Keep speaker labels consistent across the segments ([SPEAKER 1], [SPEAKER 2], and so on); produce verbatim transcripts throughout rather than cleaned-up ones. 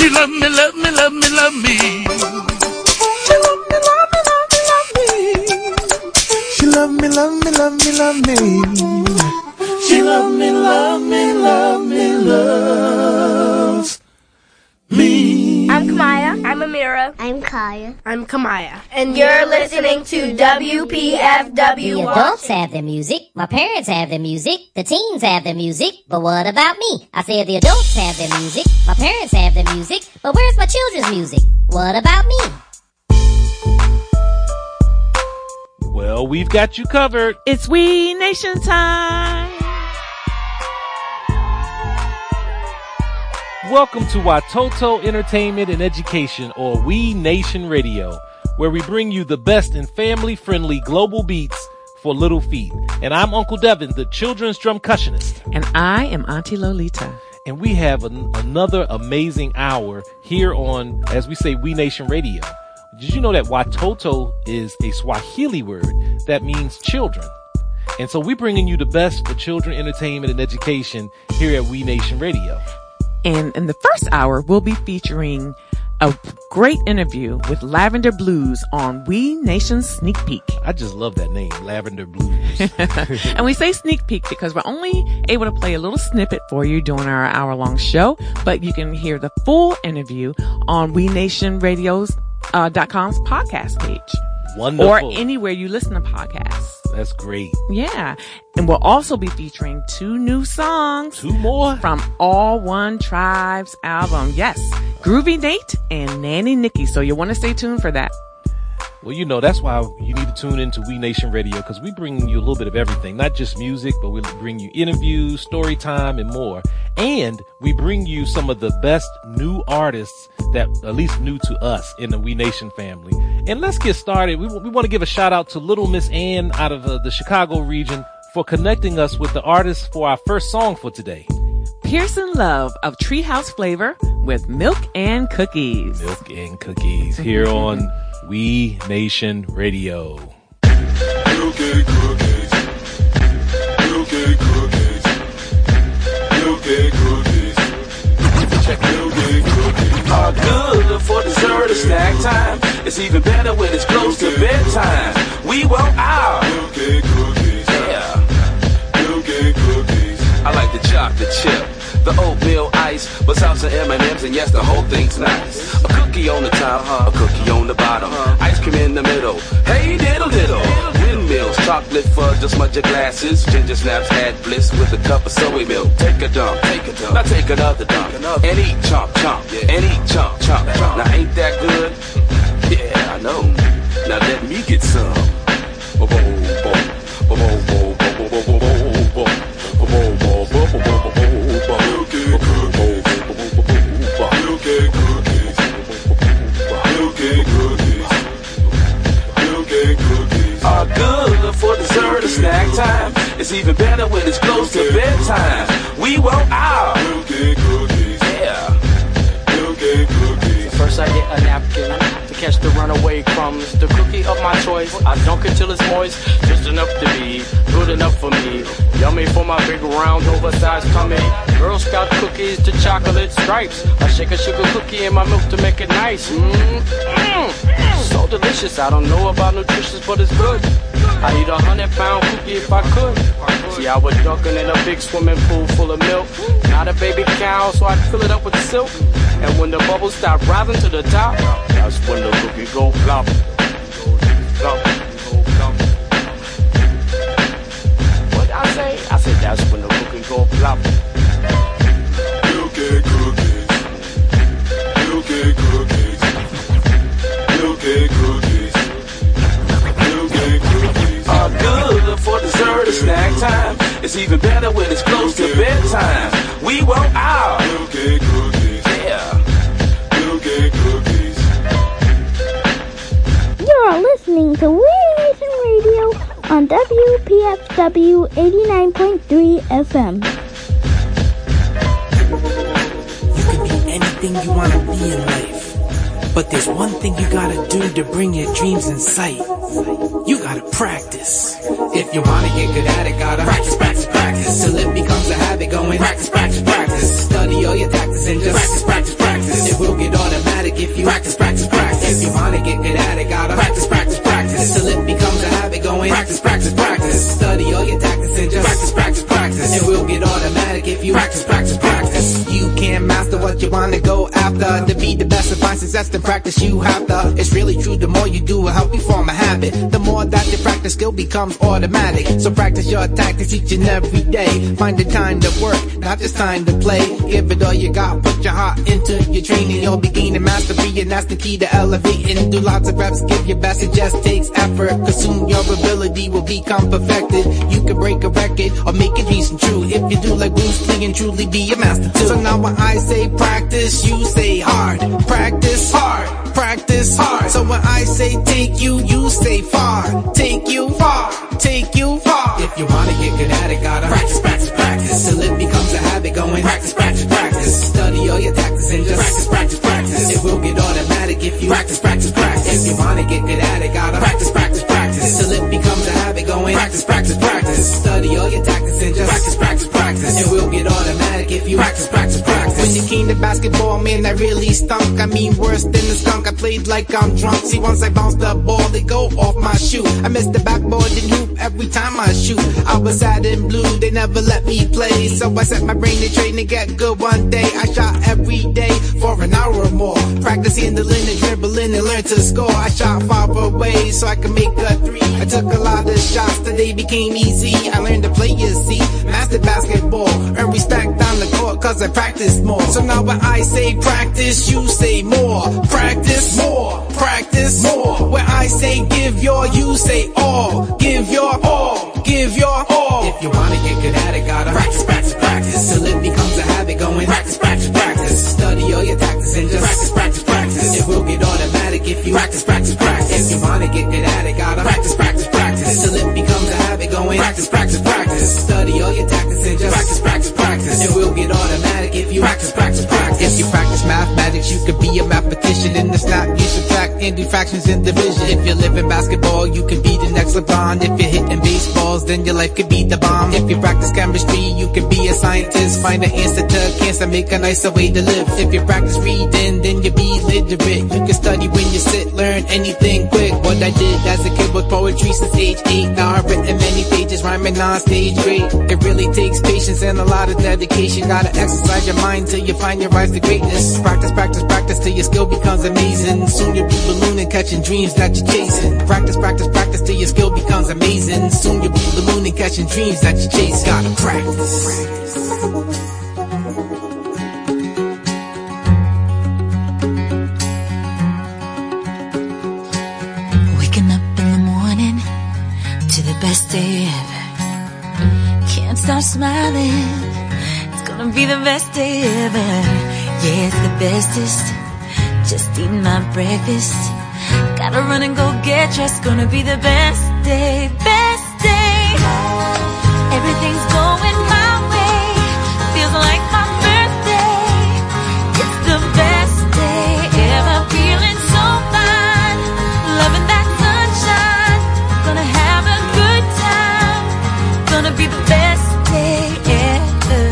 [SPEAKER 1] love me, love me, love me, love me.
[SPEAKER 2] She love me, love me, love me, love me. She love me, love me, love me, love me. She love me, love me, love me, loves me.
[SPEAKER 3] I'm Kamaya. I'm Amira.
[SPEAKER 4] I'm Kaya.
[SPEAKER 3] I'm Kamaya. And you're listening to W P F W.
[SPEAKER 5] The adults have their music. My parents have their music. The teens have their music. But what about me? I said the adults have their music. My parents have their music. But where's my children's music? What about me?
[SPEAKER 6] Well, we've got you covered.
[SPEAKER 7] It's We Nation time.
[SPEAKER 6] Welcome to Watoto Entertainment and Education, or We Nation Radio, where we bring you the best in family-friendly global beats for little feet. And I'm Uncle Devin, the children's drumcussionist.
[SPEAKER 7] And I am Auntie Lolita.
[SPEAKER 6] And we have an, another amazing hour here on, as we say, We Nation Radio. Did you know that Watoto is a Swahili word that means children? And so we're bringing you the best for children entertainment and education here at We Nation Radio.
[SPEAKER 7] And in the first hour, we'll be featuring a great interview with Lavender Blues on We Nation Sneak Peek.
[SPEAKER 6] I just love that name, Lavender Blues.
[SPEAKER 7] And we say sneak peek because we're only able to play a little snippet for you during our hour-long show, but you can hear the full interview on We Nation Radio's uh, dot com's podcast page.
[SPEAKER 6] Wonderful.
[SPEAKER 7] Or anywhere you listen to podcasts.
[SPEAKER 6] That's great.
[SPEAKER 7] Yeah. And we'll also be featuring two new songs.
[SPEAKER 6] Two more?
[SPEAKER 7] From All One Tribe's album. Yes. Groovy Nate and Nanny Nikki. So you'll want to stay tuned for that.
[SPEAKER 6] Well, you know, that's why you need to tune into We Nation Radio, because we bring you a little bit of everything, not just music, but we bring you interviews, story time, and more. And we bring you some of the best new artists that at least new to us in the We Nation family. And let's get started. We, we want to give a shout out to Little Miss Ann out of uh, the Chicago region for connecting us with the artist for our first song for today.
[SPEAKER 7] Pearson Love of Treehouse Flavor with Milk and Cookies.
[SPEAKER 6] Milk and Cookies here on We Nation Radio.
[SPEAKER 2] Milk and cookies. Milk and cookies. Milk and cookies. Check milk and cookies.
[SPEAKER 8] Are good for dessert or snack time. It's even better when it's close to bedtime. We want our
[SPEAKER 2] milk and cookies.
[SPEAKER 8] Yeah.
[SPEAKER 2] Milk and cookies.
[SPEAKER 8] I like the chocolate chip, the oatmeal ice, but salsa M and M's, and yes, the whole thing's nice. A cookie on the top, a cookie on the bottom, ice cream in the middle. Hey, diddle diddle. Windmills, chocolate fudge, just smudge your glasses. Ginger snaps, add bliss with a cup of soy milk. Take a dump, take a dump, now take another dump, and eat chomp chomp, and eat chomp chomp. Now ain't that good? Yeah, I know. Now let me get some. Bo bo bo bo bo bo bo bo bo bo. Are good for dessert or snack time. It's even better when it's close to bedtime. We want our
[SPEAKER 2] milk and cookies.
[SPEAKER 8] Yeah.
[SPEAKER 2] Milk and cookies.
[SPEAKER 9] First I get a napkin to catch the runaway crumbs. The cookie of my choice, I dunk it till it's moist, just enough to be good enough for me. Yummy for my big round oversized tummy. Girl Scout cookies to chocolate stripes. I shake a sugar cookie in my milk to make it nice. Mmm, mmm, so delicious. I don't know about nutritious, but it's good. I eat a hundred pound cookie if I could. See, I was dunking in a big swimming pool full of milk. Not a baby cow, so I'd fill it up with silk. And when the bubbles start rising to the top, that's when the cookie go flop. Flop. What I say? I said that's when the cookie go flop.
[SPEAKER 2] Milk and cookies. Milk and cookies. Milk and cookies. Milk and cookies.
[SPEAKER 8] Are good for dessert or snack time. It's even better when it's close to bedtime. We want our
[SPEAKER 2] milk and cookies.
[SPEAKER 8] Yeah.
[SPEAKER 2] Milk and cookies.
[SPEAKER 4] You're listening to We Nation Radio on W P F W eighty-nine point three F M.
[SPEAKER 10] You can be anything you want to be in life, but there's one thing you gotta do to bring your dreams in sight. You gotta practice. If you wanna get good at it, gotta practice, practice, practice, till it becomes a habit. Going practice, practice, practice. Study all your tactics and just practice, practice, practice. It will get you practice, practice, practice. If you wanna get good at it, gotta practice, practice, practice. Till it becomes a habit going practice, practice, practice. Study all your tactics and just practice, practice, practice. It will get automatic if you practice, practice, practice. You can't master what you wanna go after. To be the best and find success, then practice you have to. It's really true, the more you do, it'll help you form a habit. The more that you practice, skill becomes automatic. So practice your tactics each and every day. Find the time to work, not just time to play. Give it all you got, put your heart into your training. You'll be gaining mastery, and that's the key to elevating. Do lots of reps, give your best, it just takes effort. Cause soon your ability will become perfected. You can break a record or make it decent true. If you do like Bruce Lee and truly be a master too. So now when I say practice, you say hard. Practice hard, practice hard. So when I say take you, you say far. Take you far, take you far. If you wanna get good at it, gotta practice, practice, practice. Till it becomes a habit going practice, practice, practice. Study all your tactics and just practice, practice, practice. It will get automatic if you practice, practice, practice. If you wanna get good at it, gotta practice, practice, practice. Till it becomes a habit going practice, practice, practice. Study all your tactics and just practice, practice, practice. It will get automatic if you practice, practice, practice. When it came to basketball, man, I really stunk. I mean, worse than the skunk. I played like I'm drunk. See, once I bounce the ball, they go off my shoe. I miss the backboard and hoop every time I shoot. I was sad and blue, they never let me play. So I set my brain to train to get good one day. I shot every day for an hour or more. Practice handling and dribbling and learn to score. I shot far away so I could make a three. I took a lot of shots, today became easy. I learned to play, you see, master basketball. Earn respect on the court cause I practiced more. So now when I say practice, you say more. Practice more, practice more. When I say give your, you say all. Give your all, give your all. If you wanna get good at it, gotta practice, practice, practice. Till it becomes a habit going practice, practice, practice. Study all your tactics and just practice, practice, practice. It will get automatic if you practice, practice, practice. If you wanna get good at it, gotta practice, practice, practice. Till it becomes a habit going practice, practice, practice. Study all your tactics and just practice, practice, practice. It will get automatic if you practice, practice, practice. If you practice mathematics, you could be a mathematician. In the snap, you subtract and do fractions in division. If you live in basketball, you can be the next LeBron. If you're hitting baseballs, then your life could be the bomb. If you practice chemistry, you can be a scientist. Find an answer to cancer, make a nicer way to live. If you practice reading, then you be literate. You can study when you sit, learn anything quick. What I did as a kid was poetry since age eight. Now I've written many pages, rhyming on stage great. It really takes patience and a lot of dedication. Gotta exercise your mind till you find your rise to greatness. Practice, practice, practice till your skill becomes amazing. Soon you'll be ballooning, catching dreams that you're chasing. Practice, practice, practice till your skill becomes amazing. Soon you'll be ballooning, catching dreams that you chase. Gotta practice.
[SPEAKER 11] Waking up in the morning to the best day ever. Can't stop smiling. It's gonna be the best day ever. Yeah, it's the bestest. Just eating my breakfast. Gotta run and go get dressed. Gonna be the best day, best day. Everything's going my way. Feels like my birthday. It's the best day ever. Feeling so fine. Loving that sunshine. Gonna have a good time. Gonna be the best day ever.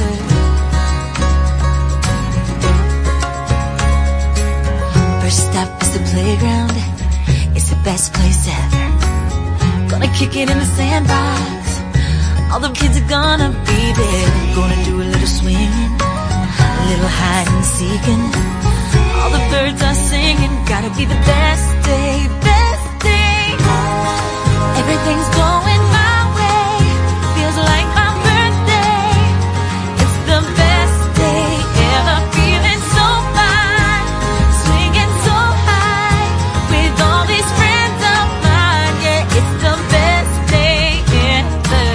[SPEAKER 11] First stop is the playground. It's the best place ever. Gonna kick it in the sandbox. All the kids are gonna be there. Gonna do a little swinging, a little hide and seeking. All the birds are singing. Gotta be the best day, best day. Everything's going my way. Feels like my birthday. It's the best day ever. Feeling so fine, swinging so high with all these friends of mine. Yeah, it's the best day ever.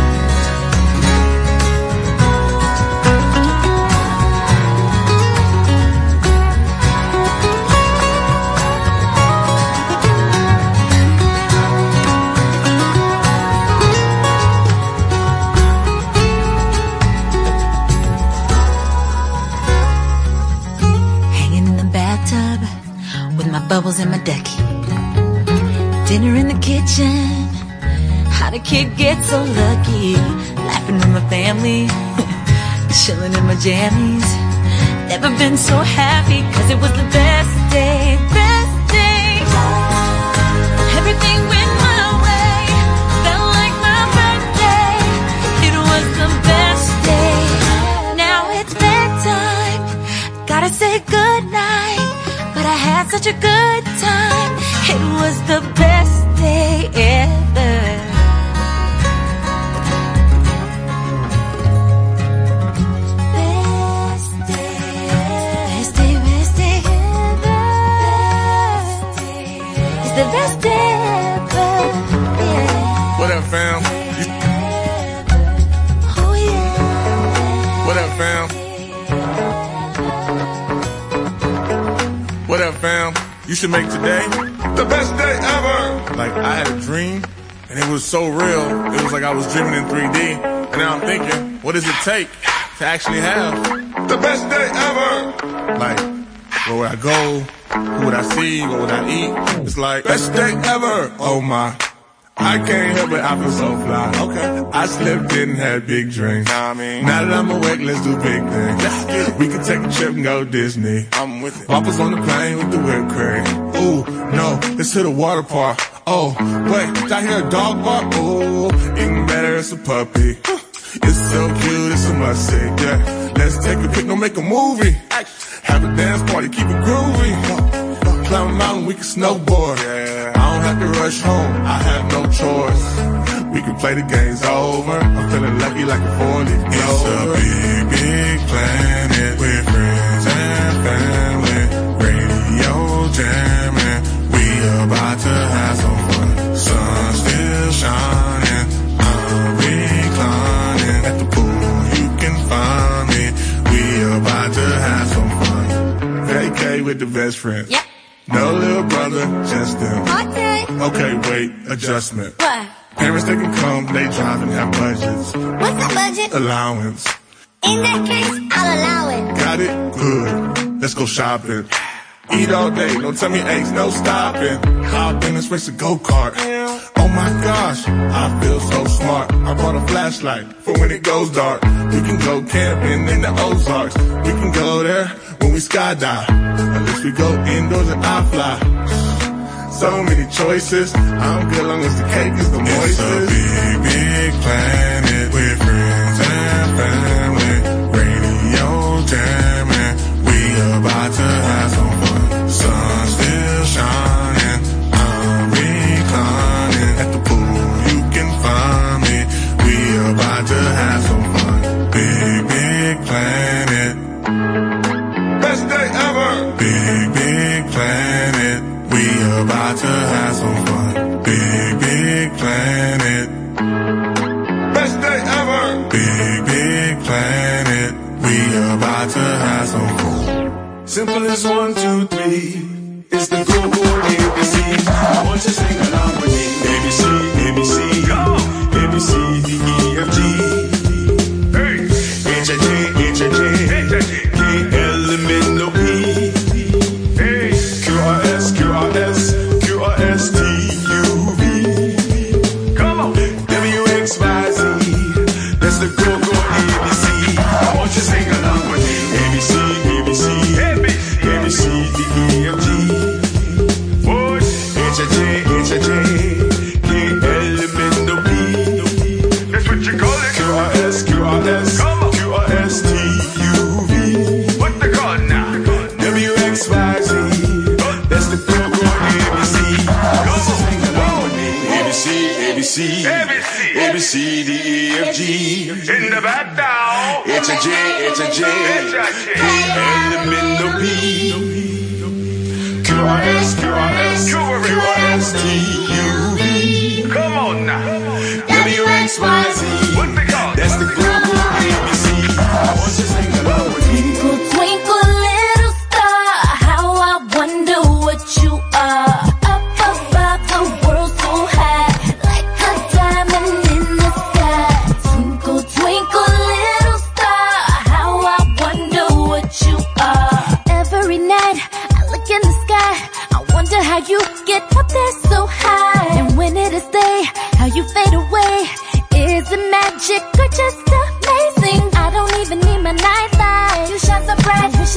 [SPEAKER 11] Hanging in the bathtub with my bubbles and my ducky. Dinner in the kitchen. How'd a kid get so lucky? Laughing with my family, chilling in my jammies. Never been so happy, cause it was the best day, best day. Everything went my way, felt like my birthday. It was the best day. Now it's bedtime, gotta say goodnight, but I had such a good time. It was the best day ever. Best day, best day, best day ever. Best day, it's the best day ever. Yeah.
[SPEAKER 2] What up, fam? You-
[SPEAKER 11] Oh yeah.
[SPEAKER 2] What up, fam? What up, fam? You should make today the best day ever. Like, I had a dream, and it was so real. It was like I was dreaming in three D. And now I'm thinking, what does it take to actually have the best day ever? Like, where would I go? Who would I see? What would I eat? It's like, best day ever. Oh my. I can't help it, I feel so fly. Okay. I slept in and had big dreams. Nah, I mean, now that I'm awake, let's do big things. Let's get it. We can take a trip and go Disney. I'm with it. Papa's on the plane with the whipped cream. Ooh, no, let's hit a water park. Oh, wait, did I hear a dog bark? Ooh, even better, it's a puppy. It's so cute, it's a must see. Yeah, let's take a pic, no make a movie. Have a dance party, keep it groovy. Climb a mountain, we can snowboard. Yeah. I don't have to rush home, I have no choice. We can play the games over. I'm feeling lucky like a four-leaf clover. It's a big, big planet with friends and family. Radio jamming, we about to have some fun. Sun still shining, I'm reclining. At the pool, you can find me. We about to have some fun. Vacay with the best friend.
[SPEAKER 11] Yep.
[SPEAKER 2] No little brother, just them.
[SPEAKER 11] Okay.
[SPEAKER 2] Okay, wait, adjustment.
[SPEAKER 11] What?
[SPEAKER 2] Parents, they can come, they drive and have budgets.
[SPEAKER 11] What's the budget?
[SPEAKER 2] Allowance.
[SPEAKER 11] In that case, I'll allow it.
[SPEAKER 2] Got it? Good. Let's go shopping. Eat all day, don't tell me eggs, no stopping. Hop in this race a go-kart. Oh my gosh, I feel so smart. I brought a flashlight for when it goes dark. We can go camping in the Ozarks. We can go there when we skydive. Unless we go indoors and I fly. So many choices. I'm good long as the cake is the moistest. It's a big, big planet with friends and family. Radio jamming, we about to have some fun. Sun still shining, I'm reclining. At the pool, you can find me. We about to have some fun. Big, big planet. Best day ever. Big, big planet. We about to have some fun. Big, big planet. Best day ever. Big, big planet. We about to have some fun.
[SPEAKER 12] Simple as one, two, three. It's the go-go A B C. I want you to sing along with me. A B C, A B C, go. A B C, D, E, F, G. Hey. H, I, J, H, I, J, K, L, M, N, O, P. Hey. Q, R, S, Q, R, S, Q, R, S, T, U, V. Come on. W, X, Y, Z. That's the go-go A B C. I want you to sing along with me. A B C, A B C, A B C, D, E, F, G. H, I, J, H, I, J, K, L, M, N, O, P. That's what you call it. Q, R, S, Q, R, S, Q, R, S, T, U, V. What they call it now? W, X, Y, Z. That's the go-go A B C. Sing along with me. A B C, A B C, A B C, D, E, F, G. In the back now. H, I, J, H, I, J, K, L, M, N, O, P. Q, R, S, Q, R, S, Q, R, S, T, U, V. Come on now. W, X, Y, Z. What they call it? That's the go-go A B C. I want you to sing along with me.
[SPEAKER 11] Twinkle, twinkle, little star, how I wonder what you are. Up above the world so high, like a diamond in the sky. Twinkle, twinkle, little star, how I wonder what you are. Every night I look in the sky, I wonder how you get up there so high. And when it is day, how you fade away. Is it magic or just amazing? I don't even need my nightlight. You shine so bright, wish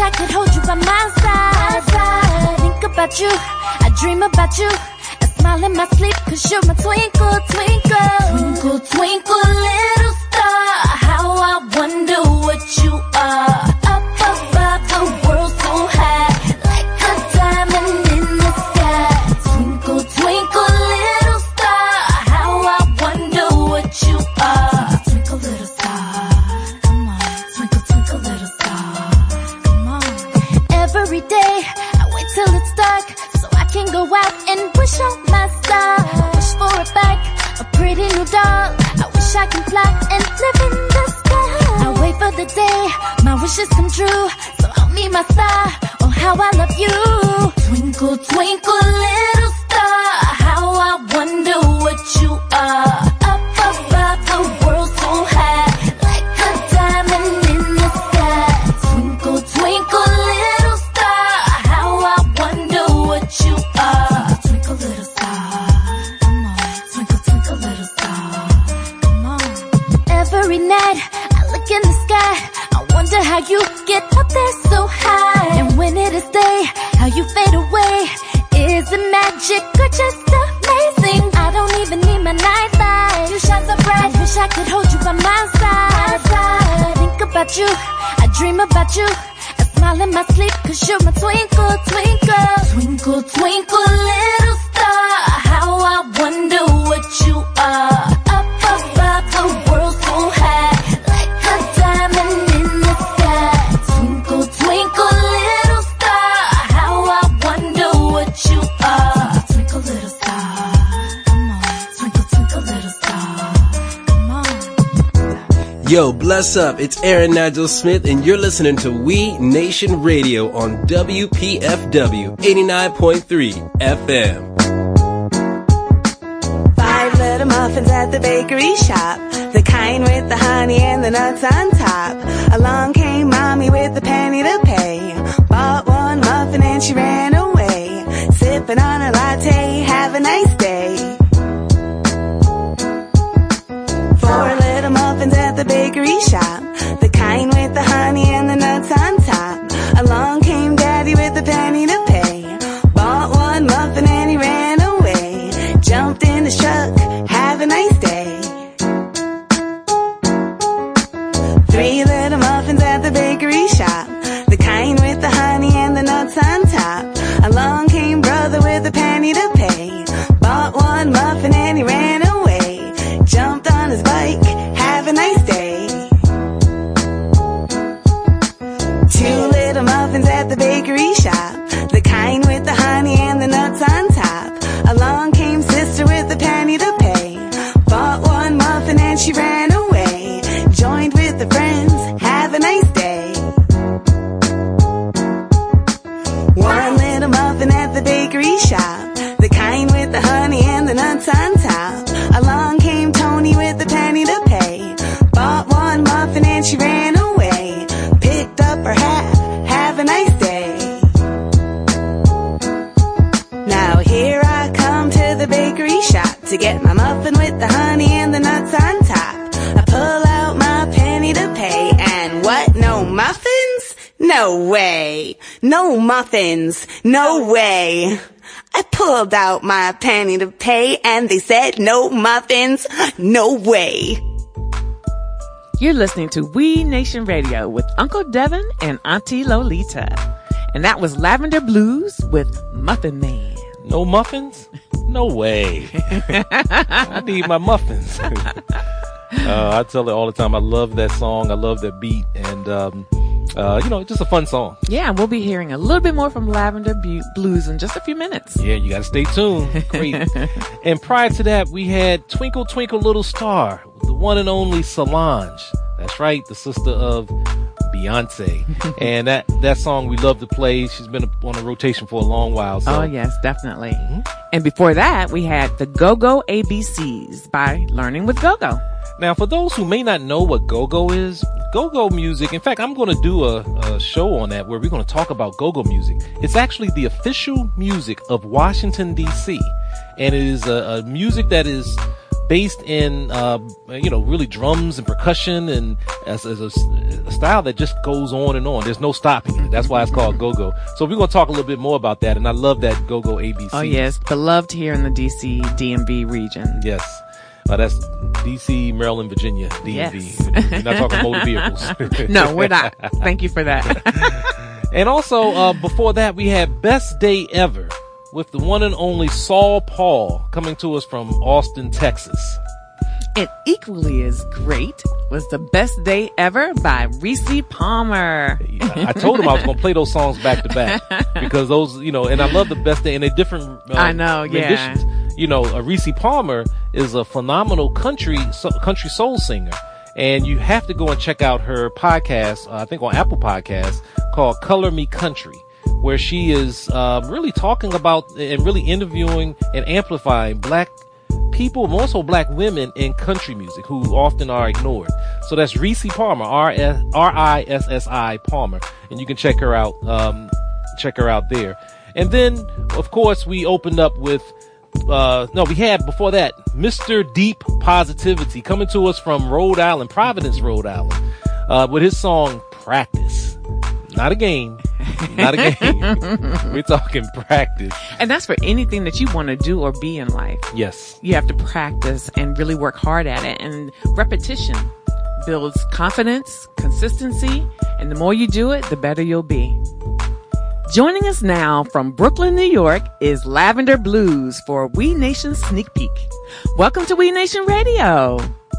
[SPEAKER 11] I could hold you by my side. I think about you, I dream about you. I smile in my sleep cause you're my twinkle, twinkle. Twinkle, twinkle, little star. How I wonder what you are. Up above the world so high, like a diamond in the sky. Twinkle, twinkle, little star. How I wonder what you are. Twinkle, little star. Come on. Twinkle, twinkle, little star. Come on. Every day I wait till it's dark so I can go out and wish on my star. I wish for a bike, a pretty new doll. I wish I can fly and live in the sky. I wait for the day my wishes come true, so help me my star. Oh, how I love you. Twinkle, twinkle, little star. How I wonder what you are. Up above the world so high, like a diamond in the sky. Twinkle, twinkle, little star. How I wonder what you are. Twinkle, little star. Come on. Twinkle, twinkle, little star. Come on. Every night I look in the sky, I wonder how you get up there so high. And when it is day, how you fade away. Is it magic or just amazing? I don't even need my nightlight. You shine so bright, I wish I could hold you by my side. I think about you, I dream about you. I smile in my sleep cause you're my twinkle, twinkle. Twinkle, twinkle, little star. How I wonder what you are. Up above the world so high, like a diamond in the sky. Twinkle, twinkle, little star. How I wonder what you are. Twinkle, little star. Come on. Twinkle, twinkle, little star. Come on.
[SPEAKER 13] Yo, bless up. It's Aaron Nigel Smith, and you're listening to We Nation Radio on W P F W eighty-nine point three F M.
[SPEAKER 14] Five little muffins at the bakery shop, the kind with the honey and the nuts on top. Along came mommy with the penny to pay. Bought one muffin and she ran away, sipping on her latte. Have a nice day. Four little muffins at the bakery shop, the kind with the honey and the nuts on top. Along came daddy with the penny to pay. Bought one muffin and he ran away, jumped in his truck. Have a nice day. Three little muffins at the bakery shop, the kind with the honey and the nuts on top. Along came brother with a penny to pay. Bought one muffin and he ran away, jumped on his bike. Have a nice day. Two little muffins at the bakery shop, the kind with the honey and the nuts on top. Along came sister with a penny to pay. Bought one muffin and she ran away, joined with the friends. Have a nice day. One little muffin at the bakery shop, the kind with the honey and the nuts on top. Along came Tony with the penny to pay. Bought one muffin and she ran away, picked up her hat. Have a nice day. Now here I come to the bakery shop to get my muffin with the honey and the nuts on top. I pull out my penny to pay, and what? No muffins? No way. No muffins. No way. I pulled out my penny to pay, and they said no muffins. No way.
[SPEAKER 7] You're listening to We Nation Radio with Uncle Devin and Auntie Lolita. And that was Lavender Blues with Muffin Man.
[SPEAKER 6] No muffins? No way. I need my muffins. uh, I tell it all the time. I love that song. I love that beat. And, um, uh, you know, it's just a fun song.
[SPEAKER 7] Yeah, we'll be hearing a little bit more from Lavender Bu- Blues in just a few minutes.
[SPEAKER 6] Yeah, you got to stay tuned. Great. And prior to that, we had Twinkle, Twinkle, Little Star, the one and only Solange. That's right, the sister of Beyonce. And that, that song we love to play. She's been on a rotation for a long while. So.
[SPEAKER 7] Oh, yes, definitely. Mm-hmm. And before that, we had the Go-Go A B Cs by Learning with Go-Go.
[SPEAKER 6] Now, for those who may not know what go-go is, go-go music, in fact, I'm going to do a, a show on that where we're going to talk about go-go music. It's actually the official music of Washington, D C, and it is a, a music that is based in, uh, you know, really drums and percussion, and as, as a, a style that just goes on and on. There's no stopping it. That's why it's called go-go. So we're going to talk a little bit more about that, and I love that go-go A B C.
[SPEAKER 7] Oh, yes. Beloved here in the D C D M V region.
[SPEAKER 6] Yes. Uh, that's D C, Maryland, Virginia, D M V. Yes. We're not talking motor vehicles.
[SPEAKER 7] No, we're not. Thank you for that.
[SPEAKER 6] And also, uh, before that, we had Best Day Ever with the one and only Saul Paul coming to us from Austin, Texas.
[SPEAKER 7] And equally as great was The Best Day Ever by Reese Palmer.
[SPEAKER 6] I told him I was going to play those songs back to back because those, you know, and I love The Best Day, and they're different uh,
[SPEAKER 7] I know, yeah.
[SPEAKER 6] renditions. You know, uh, Reese Palmer is a phenomenal country so, country soul singer. And you have to go and check out her podcast, uh, I think on Apple Podcasts, called Color Me Country, where she is uh, really talking about and really interviewing and amplifying black people, more so black women in country music who often are ignored. So that's Reese Palmer, R I S S I Palmer. And you can check her out, um, check her out there. And then, of course, we opened up with Uh, no, we had before that Mister Deep Positivity coming to us from Rhode Island, Providence, Rhode Island, uh, with his song Practice. Not a game. Not a game. We're talking practice.
[SPEAKER 7] And that's for anything that you want to do or be in life.
[SPEAKER 6] Yes.
[SPEAKER 7] You have to practice and really work hard at it. And repetition builds confidence, consistency, and the more you do it, the better you'll be. Joining us now from Brooklyn, New York is Lavender Blues for We Nation Sneak Peek. Welcome to We Nation Radio.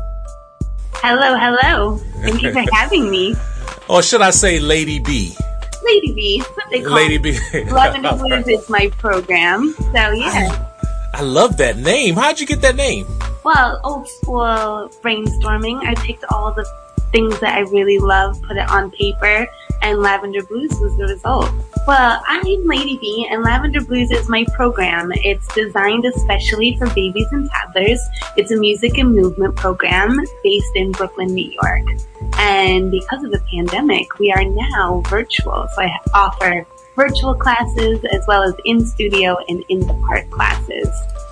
[SPEAKER 15] Hello, hello. Thank you for having me.
[SPEAKER 16] Or should I say Lady B?
[SPEAKER 15] Lady B. That's what they call
[SPEAKER 16] Lady
[SPEAKER 15] me.
[SPEAKER 16] B.
[SPEAKER 15] Lavender Blues is my program. So, yeah.
[SPEAKER 16] I love that name. How'd you get that name?
[SPEAKER 15] Well, old school brainstorming. I picked all the things that I really love, put it on paper, and Lavender Blues was the result. Well, I'm Lady B, and Lavender Blues is my program. It's designed especially for babies and toddlers. It's a music and movement program based in Brooklyn, New York. And because of the pandemic, we are now virtual. So I offer virtual classes as well as in-studio and in-the-park classes.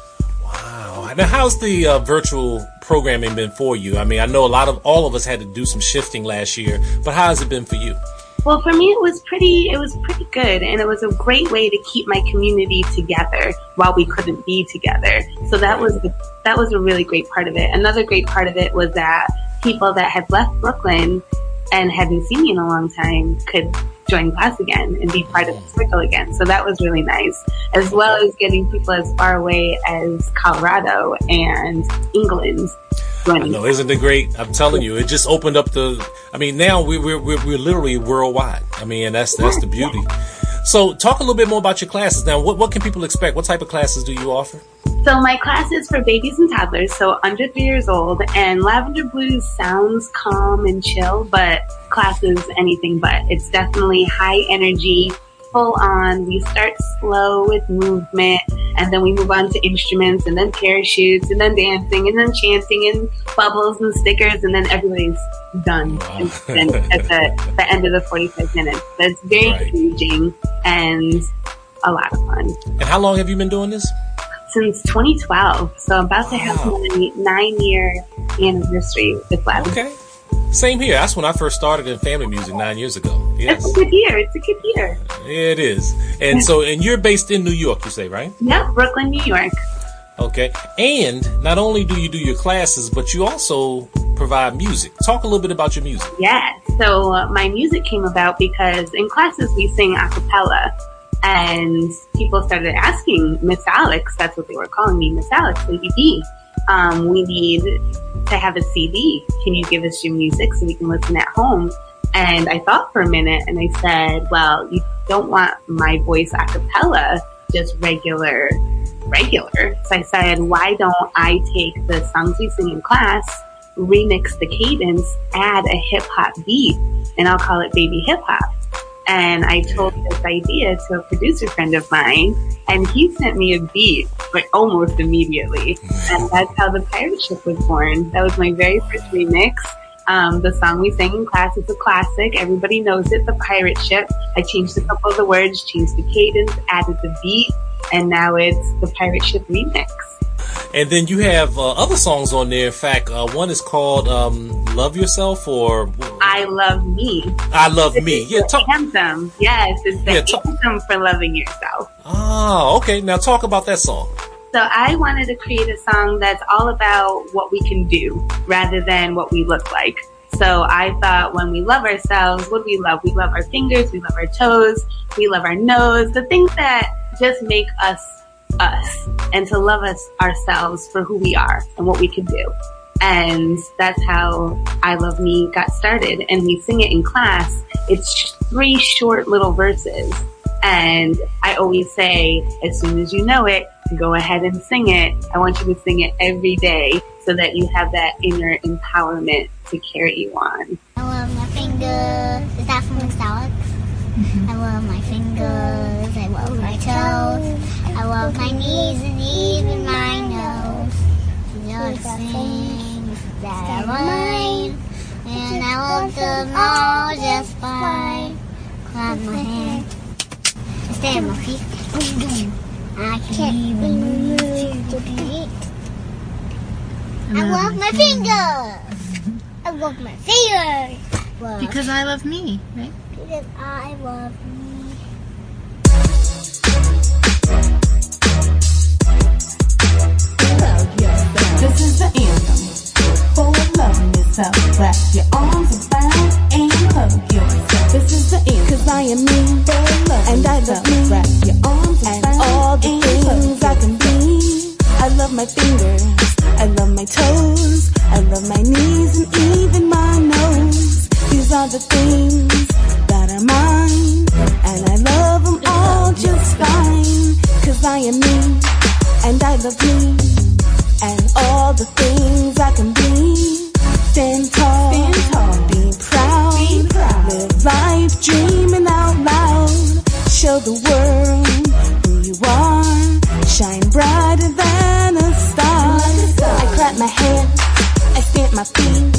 [SPEAKER 16] Wow. Now, how's the uh, virtual programming been for you? I mean, I know a lot of, all of us had to do some shifting last year, but how has it been for you?
[SPEAKER 15] Well, for me, it was pretty, it was pretty good. And it was a great way to keep my community together while we couldn't be together. So that was, the, that was a really great part of it. Another great part of it was that people that had left Brooklyn and hadn't seen me in a long time could join class again and be part of the circle again. So that was really nice, as well as getting people as far away as Colorado and England.
[SPEAKER 16] I know, isn't it great? I'm telling you, it just opened up the, I mean, now we, we're, we're, we're literally worldwide. I mean, and that's, that's the beauty. So talk a little bit more about your classes. Now, what, what can people expect? What type of classes do you offer?
[SPEAKER 15] So my class is for babies and toddlers, so under three years old, and Lavender Blues sounds calm and chill, but class is anything but. It's definitely high energy, full on. We start slow with movement, and then we move on to instruments, and then parachutes, and then dancing, and then chanting, and bubbles and stickers, and then everybody's done and, and at the, the end of the forty-five minutes. So it's very right. engaging and a lot of fun.
[SPEAKER 16] And how long have you been doing this?
[SPEAKER 15] Since twenty twelve, so I'm about to have wow. my nine-year anniversary with Lavender.
[SPEAKER 16] Okay. Same here. That's when I first started in family music nine years ago. Yes.
[SPEAKER 15] It's a good year. It's a good year.
[SPEAKER 16] It is. And so, and you're based in New York, you say, right?
[SPEAKER 15] Yep, Brooklyn, New York.
[SPEAKER 16] Okay. And not only do you do your classes, but you also provide music. Talk a little bit about your music.
[SPEAKER 15] Yeah. So uh, my music came about because in classes we sing a cappella. And people started asking Miss Alex, that's what they were calling me, Miss Alex, Lady B. Um, we need to have a C D. Can you give us your music so we can listen at home? And I thought for a minute and I said, well, you don't want my voice a cappella, just regular, regular. So I said, why don't I take the songs we sing in class, remix the cadence, add a hip hop beat, and I'll call it Baby Hip Hop. And I told this idea to a producer friend of mine, and he sent me a beat, like almost immediately. And that's how the Pirate Ship was born. That was my very first remix. Um, the song we sang in class is a classic. Everybody knows it, The Pirate Ship. I changed a couple of the words, changed the cadence, added the beat, and now it's the Pirate Ship remix.
[SPEAKER 16] And then you have uh, other songs on there. In fact, uh, one is called um, "Love Yourself" or
[SPEAKER 15] "I Love Me."
[SPEAKER 16] I love
[SPEAKER 15] this
[SPEAKER 16] me.
[SPEAKER 15] Is
[SPEAKER 16] Yeah,
[SPEAKER 15] the
[SPEAKER 16] talk-
[SPEAKER 15] anthem. Yes, it's the
[SPEAKER 16] Yeah, talk-
[SPEAKER 15] anthem for loving yourself.
[SPEAKER 16] Oh, okay. Now talk about that song.
[SPEAKER 15] So I wanted to create a song that's all about what we can do rather than what we look like. So I thought when we love ourselves, what do we love? We love our fingers, we love our toes, we love our nose, the things that just make us us, and to love us ourselves for who we are and what we can do. And that's how I Love Me got started. And we sing it in class. It's three short little verses. And I always say, as soon as you know it, go ahead and sing it. I want you to sing it every day so that you have that inner empowerment to carry you on.
[SPEAKER 17] I love my fingers. Is that from Miss Alex? Mm-hmm. I love my fingers. I love my toes. I love my knees and even my nose. Just things that are mine. And I love them all just fine. Clap my hands. Stand my feet. I can't even move to the beat. I love my fingers. I love my fingers. Love.
[SPEAKER 18] Because I love me, right?
[SPEAKER 17] Because I love me.
[SPEAKER 19] Love yourself. This is the anthem for loving yourself. Wrap your arms around and hug yourself. This is the anthem. Cause I am me, and I love me. Wrap your arms around and all the things I can be. I love my fingers, I love my toes, I love my knees and even my nose. These are the things that are mine, and I love them all just fine. Cause I am me, and I love me, and all the things I can be. Stand tall, stand tall, be proud, be proud. Live life dreaming out loud. Show the world who you are. Shine brighter than a star. I clap my hands, I stamp my feet.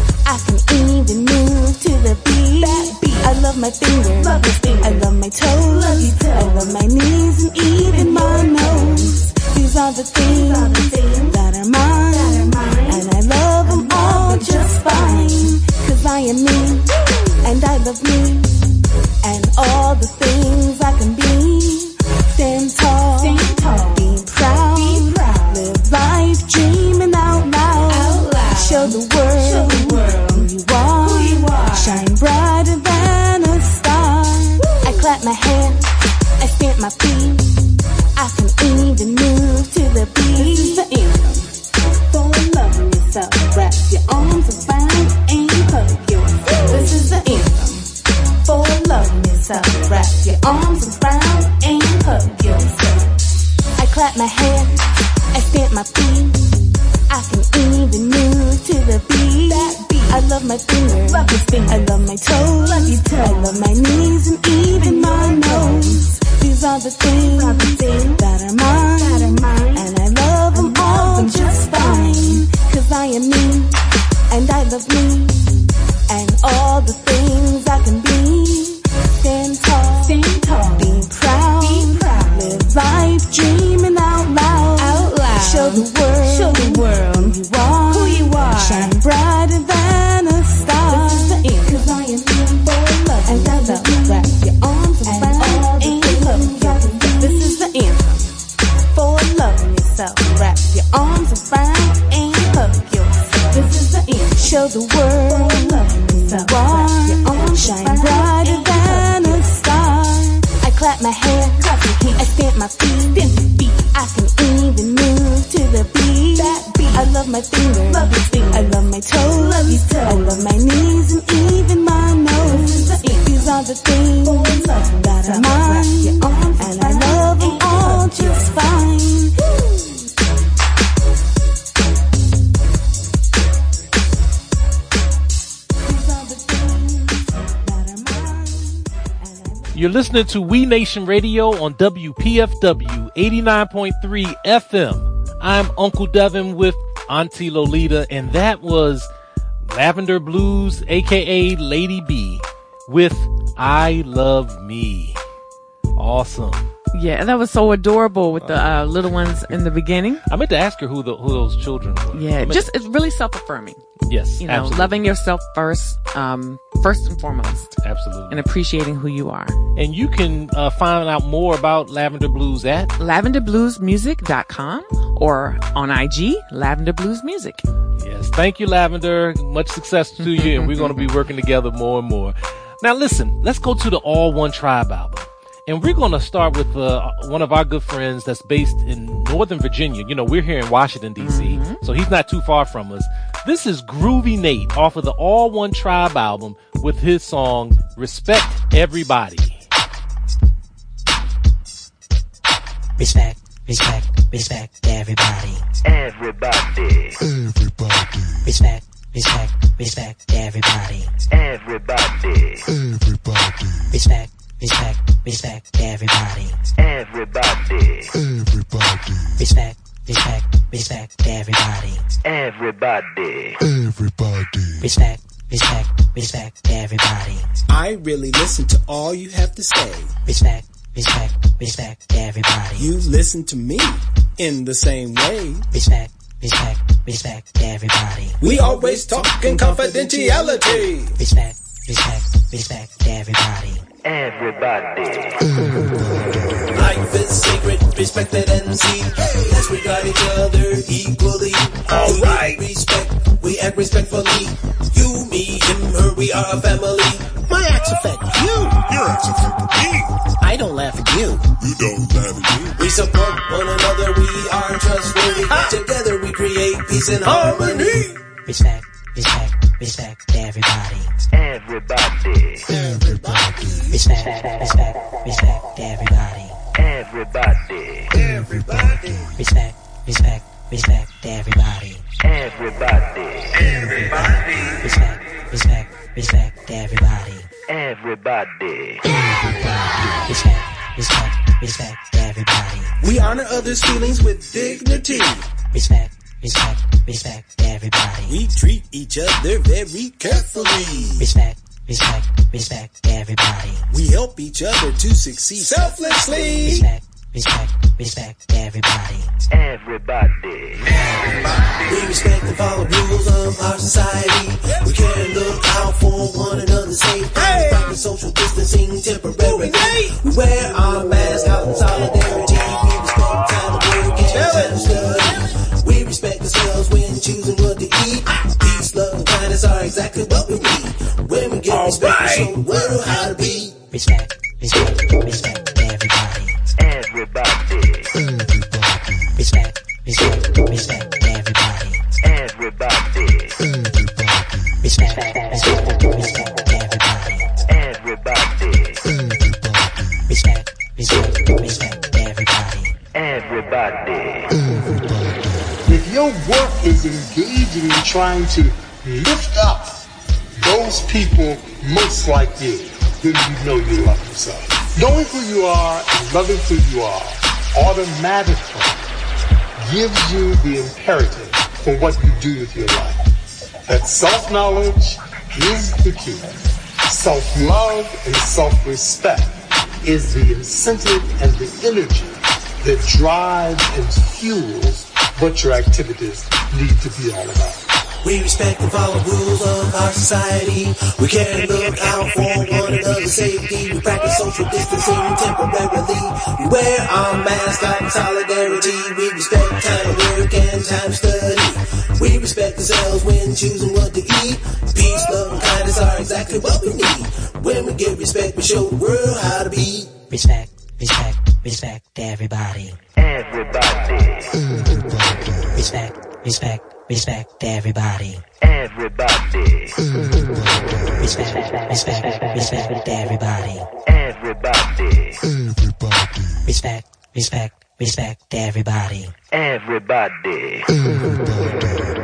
[SPEAKER 19] I can even move to the beat. I love my fingers, I love my toes, I love my knees and even my nose. These are the things that are mine, and I love them all just fine. Cause I am me, and I love me, and all the things I can be. Stand tall, stand tall, be proud, be proud. Live life dreaming out loud. Out loud. Show the world, Show the world who, you are. who you are. Shine brighter than a star. Woo. I clap my hands, I stamp my feet. I can even move to the beat. This is the anthem for loving yourself. Wrap your arms around and hug yourself. This is the anthem for loving yourself. Wrap your arms around and hug yourself. I clap my hands, I stamp my feet. I can even move to the beat. I love my fingers, love your fingers. I love my toes, love your toes. I love my knees and even my nose. These are the things, are the things that are mine, that are mine. And I love them I all love them just fine. Cause I am me, and I love me, and all the things I can be. Stand tall, stand tall, be proud, be proud. Live life dreaming out loud, out loud. Show the world, show the world who you are, who you are. Shine brighter than a star. This is the end. Cause I am here for love, and I love you. Wrap your arms around all the things I can do. This is the anthem for loving yourself. Wrap your arms around and hug yourself. This is the end. Show the world who you are. Shine brighter than a star. I clap my hands, clap your hands. I stamp my feet, stamp your feet. I can even move to the beat. That beat. I love my fingers, love your fingers. I love my toes, love your toes. I love my knees and even my nose. These are the things that are mine, and I love them all just fine.
[SPEAKER 6] You're listening to We Nation Radio on W P F W eighty-nine point three F M. I'm Uncle Devin with Auntie Lolita, and that was Lavender Blues, aka Lady B, with I Love Me. Awesome.
[SPEAKER 7] Yeah, that was so adorable with the uh, little ones in the beginning.
[SPEAKER 6] I meant to ask her who the, who those children were.
[SPEAKER 7] Yeah, just it's really self-affirming.
[SPEAKER 6] Yes,
[SPEAKER 7] you know,
[SPEAKER 6] absolutely.
[SPEAKER 7] loving yourself first, um, first and foremost.
[SPEAKER 6] Absolutely.
[SPEAKER 7] And appreciating who you are.
[SPEAKER 6] And you can uh, find out more about Lavender Blues at
[SPEAKER 7] lavender blues music dot com or on I G, Lavender Blues Music.
[SPEAKER 6] Yes, thank you, Lavender. Much success to you, and we're going to be working together more and more. Now, listen, let's go to the All One Tribe album. And we're going to start with uh, one of our good friends that's based in Northern Virginia. You know, we're here in Washington, D C, mm-hmm. so he's not too far from us. This is Groovy Nate off of the All One Tribe album with his song, Respect Everybody.
[SPEAKER 18] Respect, respect, respect everybody.
[SPEAKER 12] Everybody.
[SPEAKER 18] Everybody. Respect, respect, respect everybody.
[SPEAKER 12] Everybody.
[SPEAKER 18] Everybody. Respect. Respect, respect everybody.
[SPEAKER 12] Everybody.
[SPEAKER 18] Everybody. Respect, respect, respect everybody.
[SPEAKER 12] Everybody.
[SPEAKER 18] Everybody. Respect, respect, respect everybody.
[SPEAKER 10] I really listen to all you have to say.
[SPEAKER 18] Respect, respect, respect everybody.
[SPEAKER 10] You listen to me in the same way.
[SPEAKER 18] Respect, respect, respect everybody.
[SPEAKER 10] We always talk in confidentiality.
[SPEAKER 18] Respect, respect, respect everybody.
[SPEAKER 12] Everybody.
[SPEAKER 10] Life is sacred, respected and seen. Let's regard each other equally.
[SPEAKER 12] All right.
[SPEAKER 10] Respect, we act respectfully. You, me, him, her, we are a family. My acts affect you.
[SPEAKER 12] Your acts affect me.
[SPEAKER 10] I don't laugh at you.
[SPEAKER 12] You don't laugh at me.
[SPEAKER 10] We support one another, we are trustworthy. Ah. Together we create peace and harmony.
[SPEAKER 18] Respect, respect, respect everybody.
[SPEAKER 12] Everybody.
[SPEAKER 18] Everybody. Respect, respect, respect everybody.
[SPEAKER 12] Everybody.
[SPEAKER 18] Everybody. Respect, respect, respect everybody.
[SPEAKER 12] Everybody.
[SPEAKER 18] Everybody. Respect, respect, respect everybody.
[SPEAKER 12] Everybody.
[SPEAKER 18] Everybody. Respect, respect, respect everybody.
[SPEAKER 10] We honor others' feelings with dignity.
[SPEAKER 18] Respect, respect, respect everybody.
[SPEAKER 10] We treat each other very carefully.
[SPEAKER 18] Respect, respect, respect everybody.
[SPEAKER 10] We help each other to succeed selflessly.
[SPEAKER 18] Respect, respect, respect everybody.
[SPEAKER 12] Everybody.
[SPEAKER 10] Everybody. We respect and follow rules of our society. We care and look out for one another's safety. Hey. Practice social distancing temporarily. We wear our masks out in solidarity. We respect time to work and time to study. We respect ourselves when choosing what to eat. Peace, love, and kindness are exactly what we need. When we get all respect, right. We show the world how to be.
[SPEAKER 18] Respect, respect, respect everybody.
[SPEAKER 12] Everybody.
[SPEAKER 18] Everybody. Respect, respect, respect everybody.
[SPEAKER 12] Everybody.
[SPEAKER 18] Everybody. Respect, respect, respect everybody.
[SPEAKER 12] Everybody.
[SPEAKER 18] Everybody. Respect, respect, respect everybody.
[SPEAKER 12] Everybody.
[SPEAKER 18] Everybody.
[SPEAKER 20] If your work is engaging in trying to lift up those people most like you, then you know you love yourself. Knowing who you are and loving who you are automatically gives you the imperative for what you do with your life. That self-knowledge is the key. Self-love and self-respect is the incentive and the energy that drives and fuels what your activities need to be all about.
[SPEAKER 10] We respect and follow rules of our society. We care and look out for one another's safety. We practice social distancing temporarily. We wear our masks out in solidarity. We respect time to work and time to study. We respect ourselves when choosing what to eat. Peace, love, and kindness are exactly what we need. When we get respect, we show the world how to be.
[SPEAKER 18] Respect, respect, respect everybody.
[SPEAKER 12] Everybody.
[SPEAKER 18] Everybody. Respect, respect. Respect everybody.
[SPEAKER 12] Everybody.
[SPEAKER 18] Everybody. Respect, respect, respect everybody.
[SPEAKER 12] Everybody.
[SPEAKER 18] Everybody. Respect, respect, respect everybody.
[SPEAKER 12] Everybody.
[SPEAKER 18] Everybody.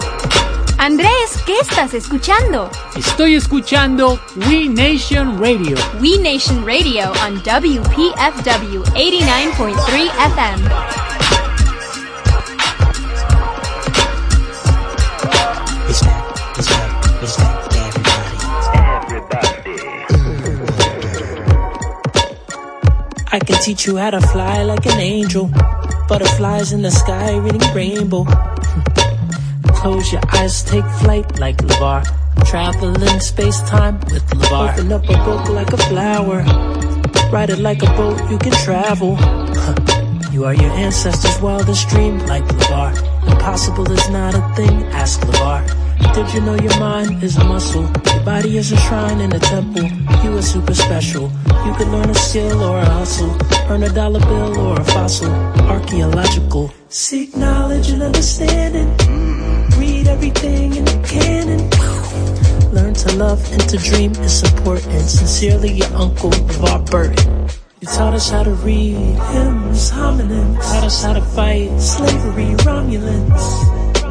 [SPEAKER 21] Andrés, ¿qué estás escuchando?
[SPEAKER 22] Estoy escuchando We Nation Radio.
[SPEAKER 21] We Nation Radio on W P F W eighty-nine point three F M.
[SPEAKER 18] Respect, respect, respect everybody.
[SPEAKER 12] Everybody.
[SPEAKER 18] I can teach
[SPEAKER 1] teach you how to fly like an angel. Butterflies in the sky reading rainbow. Close your eyes, take flight like LeVar. Traveling space-time with LeVar. Open up a book like a flower. Ride it like a boat, you can travel. You are your ancestors' wildest dream like LeVar. Impossible is not a thing, ask LeVar. Did you know your mind is a muscle? Your body is a shrine in a temple. You are super special. You can learn a skill or a hustle. Earn a dollar bill or a fossil. Archaeological. Seek knowledge and understanding. Read everything in the canon. Learn to love and to dream is important. Sincerely, your uncle, LeVar Burton. You taught us how to read hymns, homonyms. Taught us how to fight slavery, Romulans.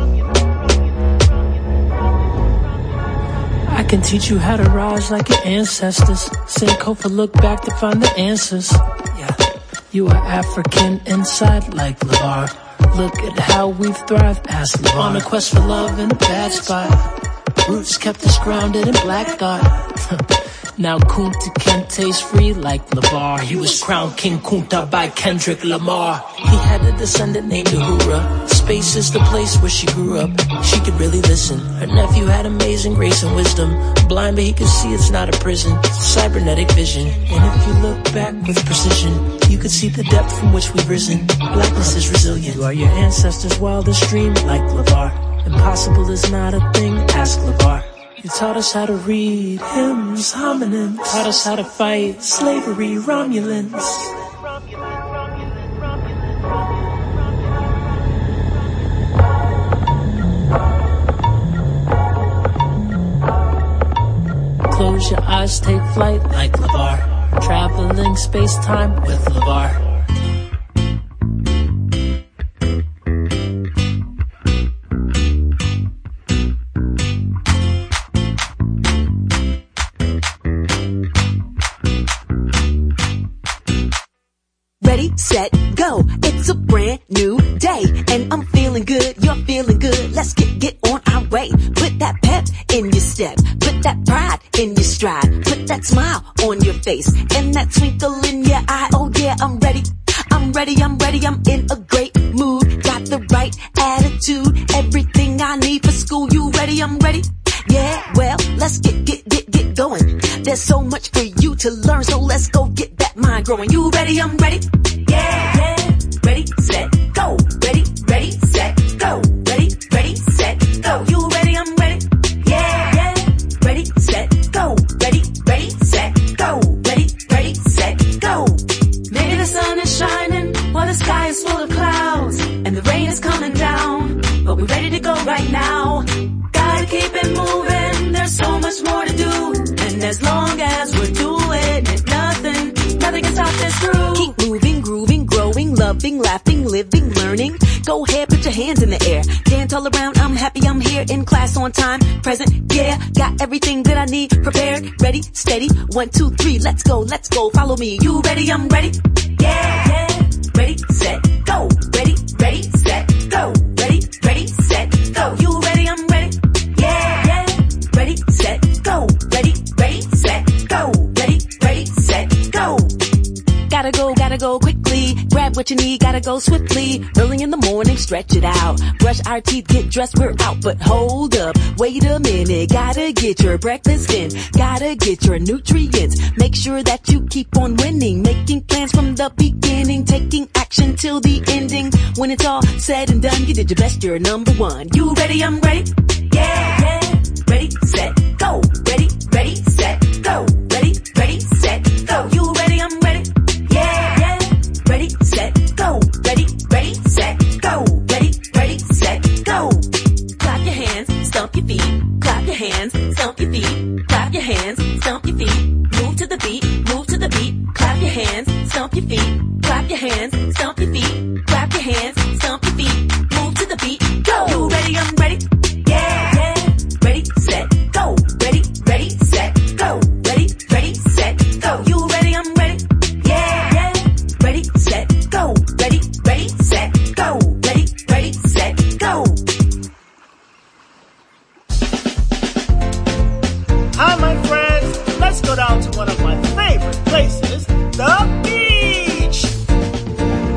[SPEAKER 1] I can teach you how to rise like your ancestors. Sankofa, look back to find the answers. Yeah, you are African inside like LeVar. Look at how we've thrived, ask LeVar. On a quest for love in a bad spot. Roots kept us grounded in black thought. Now Kunta Kinte's free like LeVar. He was crowned King Kunta by Kendrick Lamar. He had a descendant named Uhura. Space is the place where she grew up. She could really listen. Her nephew had amazing grace and wisdom. Blind but he could see it's not a prison. Cybernetic vision. And if you look back with precision, you could see the depth from which we've risen. Blackness is resilient. You are your ancestors' wildest dream like LeVar. Impossible is not a thing, ask LeVar. You taught us how to read hymns, homonyms. Taught us how to fight slavery, Romulans. Close your eyes, take flight like LeVar. Traveling space-time with LeVar.
[SPEAKER 3] Ready, set, go. It's a brand new day, and I'm feeling good, you're feeling good. Let's get, get on our way. Put that pep in your step, put that pride in your stride, put that smile on your face, and that twinkle in your eye. Oh yeah, I'm ready, I'm ready, I'm ready, I'm in a great mood. Got the right attitude, everything I need for school. You ready, I'm ready? Yeah, well, let's get, get, get, get going. There's so much for you to learn, so let's go get that mind growing. You ready, I'm ready? Yeah, yeah. Ready, set, go. Ready, ready, set, go. Ready, ready, set, go. You ready, I'm ready? Yeah, yeah. Ready, set, go. Ready, ready, set, go. Ready, ready, set, go. Maybe the sun is shining, or the sky is full of clouds, and the rain is coming down, but we're ready to go right now. Gotta keep it moving, there's so much more to do, and as long as we're doing it, nothing, nothing can stop this groove. Keep moving, grooving, growing, loving, laughing, living, learning. Go ahead, put your hands in the air, dance all around. I'm happy I'm here in class on time, present, yeah, got everything that I need prepared, ready, steady, one, two, three, let's go, let's go, follow me. You ready, I'm ready, yeah, yeah. Ready, set, go, ready, ready, set, go, ready, ready, set, go. You ready, I'm ready, yeah, yeah. Ready, set, go, ready, ready, set, go, ready, ready, set, go. Gotta go, gotta go quickly, grab what you need, gotta go swiftly. Early in the morning, stretch it out, brush our teeth, get dressed, we're out. But hold up, wait a minute, gotta get your breakfast in, gotta get your nutrients. Make sure that you keep on winning, making plans from the beginning, taking action till the ending. When it's all said and done, you did your best, you're number one. You ready, I'm ready, yeah, yeah. Ready, set, go, ready, ready, set, go, ready, ready, set, go. You ready, I'm ready, yeah, yeah. Ready, set, go, ready, ready, set, go, ready, ready, set, go. Clap your hands, stomp your feet, clap your hands, stomp your feet, clap your hands, stomp your feet, move to the beat, move to the beat, clap your hands, stomp your feet, clap your hands, stomp your feet, clap your hands, stomp your feet, move to the beat, go. You ready, I'm ready, yeah, yeah. Ready, set, go, ready, ready, set, go, ready, ready, set, go. You ready, I'm ready, yeah, yeah. Ready, set, go, ready, ready, set, go, ready, ready, set, go.
[SPEAKER 23] Hi, my friends. Let's go down to one of my favorite places, the beach.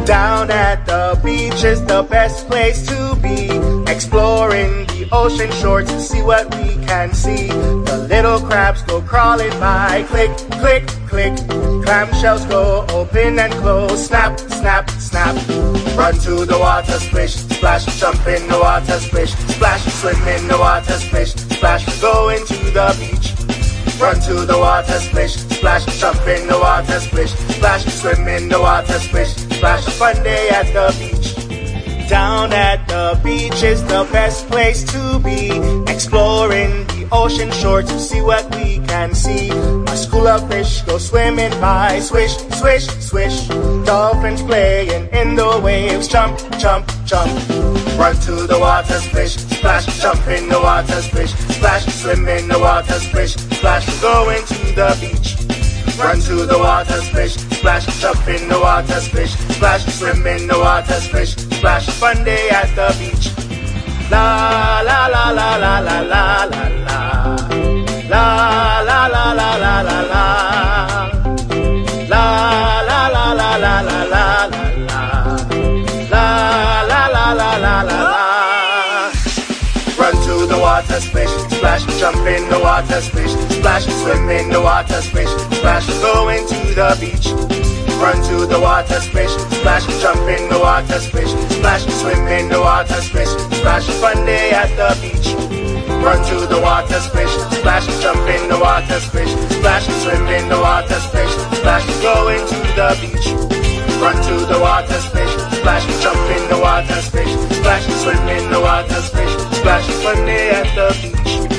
[SPEAKER 5] Down at the beach is the best place to be. Exploring the ocean shore to see what we can see. The little crabs go crawling by. Click, click, click. Clamshells go open and close. Snap, snap, snap. Run to the water, splish, splash. Jump in the water, splish, splash. Swim in the water, splish, splash. Go into the beach. Run to the water, splish, splash. Jump in the water, splish, splash. Swim in the water, splish, splash. A fun day at the beach. Down at the beach is the best place to be. Exploring the ocean shore to see what we can see. A school of fish go swimming by. Swish, swish, swish. Dolphins playing in the waves. Jump, jump, jump. Run to the water, splish, splash. Jump in the water, splish, splash. Swim in the water, splish, splash. Go into the beach. Run to the water, splish, splash. Jump in the water, splish, splash. Swim in the water, splish, splash. Fun day at the beach. La la la la la la la la la. La la la la la la la. La la la la la la la la. La la la la la la la. Run to the water, splish, splash. Jump in the water, splish, splash. Swim in the water, splish, splash. Go into the beach. Run to the water, splish, splash. Jump in the water, splish, splash. Swim in the water, splish, splash. Fun day at the beach. Run to the water, splish, splash. Jump in the water, splish, splash. Swim in the water, splish, splash. Go into the beach. Run to the water, splish, splash. Jump in the water, splish, splash. Swim in the water, splish, splash. Fun day at the beach.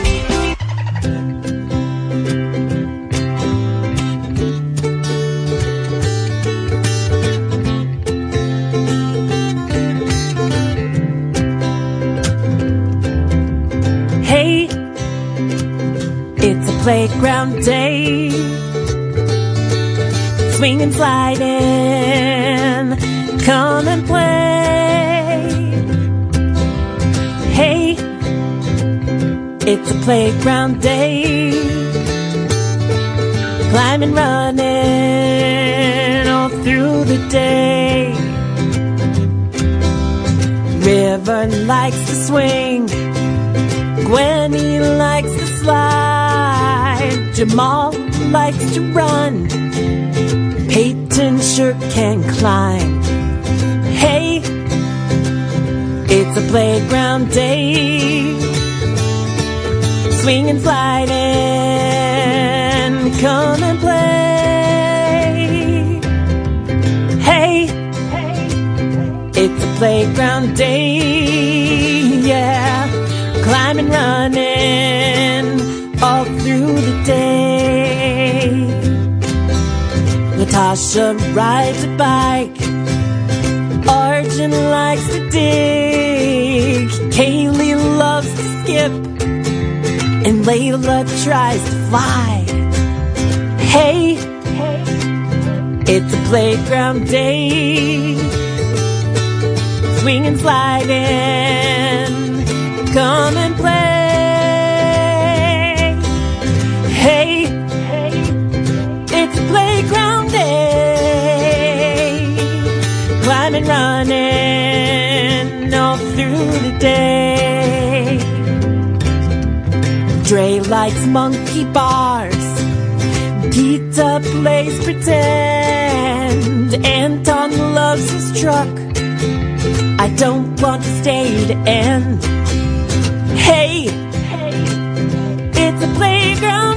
[SPEAKER 9] Playground day, swing and slide in, come and play. Hey, it's a playground day, climb and running all through the day. River likes to swing, Gwenny likes to slide. Jamal likes to run, Peyton sure can climb. Hey, it's a playground day, swing and slide in, come and play. Hey, it's a playground day, yeah, climb and running all through the day. Natasha rides a bike, Arjun likes to dig, Kaylee loves to skip, and Layla tries to fly. Hey, it's a playground day, swing and slide in, come and play. Hey, it's a playground day, climbing, running all through the day. Dre likes monkey bars, Gita plays pretend, Anton loves his truck, I don't want to stay to end. Hey, it's a playground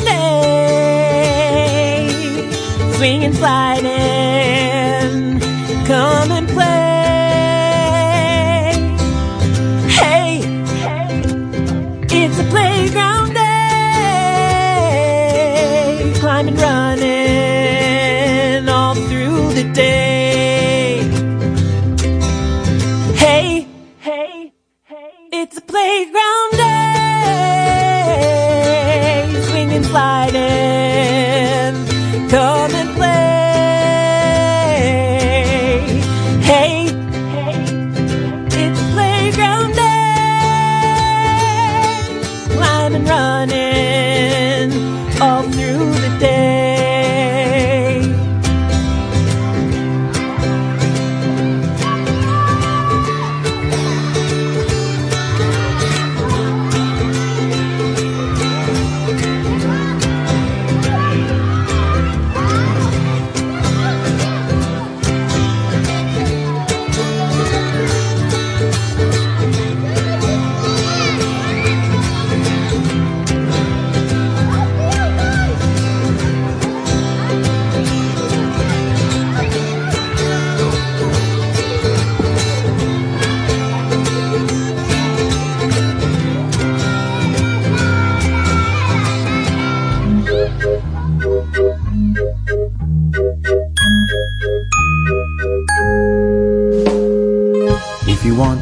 [SPEAKER 9] day, swing and slide in, come and play. Hey, it's a playground day, climbing, running all through the day. Hey, it's a playground day, swing and slide in, come and play. Hey, it's a playground day, climbing, running all through the day.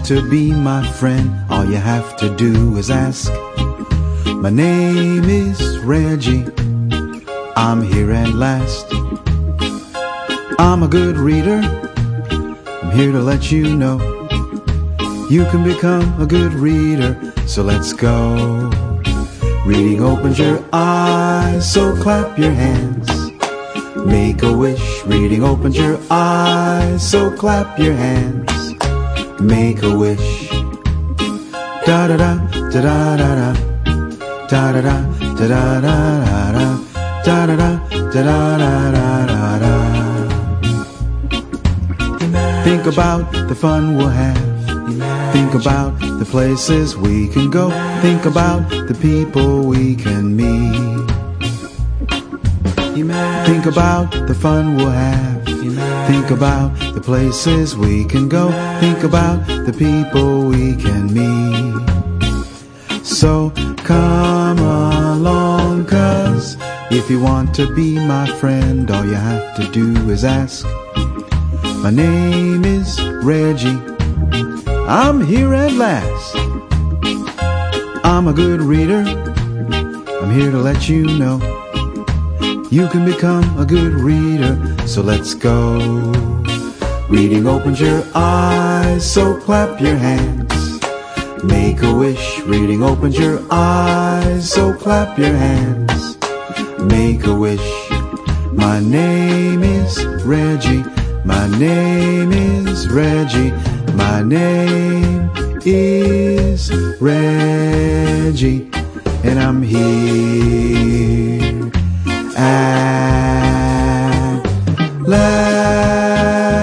[SPEAKER 4] to be my friend, all you have to do is ask. My name is Reggie, I'm here at last. I'm a good reader, I'm here to let you know you can become a good reader, so let's go. Reading opens your eyes, so clap your hands. Make a wish. Reading opens your eyes, so clap your hands. Make a wish. Da da da da da da da da da da da da da da da da da da da da. Think about the fun we'll have. Think about the places we can go. Think about the people we can meet. Think about the fun we'll have. Think about the places we can go. Think about the people we can meet. So come along, 'cause if you want to be my friend, all you have to do is ask. My name is Reggie, I'm here at last. I'm a good reader, I'm here to let you know you can become a good reader, so let's go. Reading opens your eyes, so clap your hands. Make a wish. Reading opens your eyes, so clap your hands. Make a wish. My name is Reggie, my name is Reggie, my name is Reggie, and I'm here at last.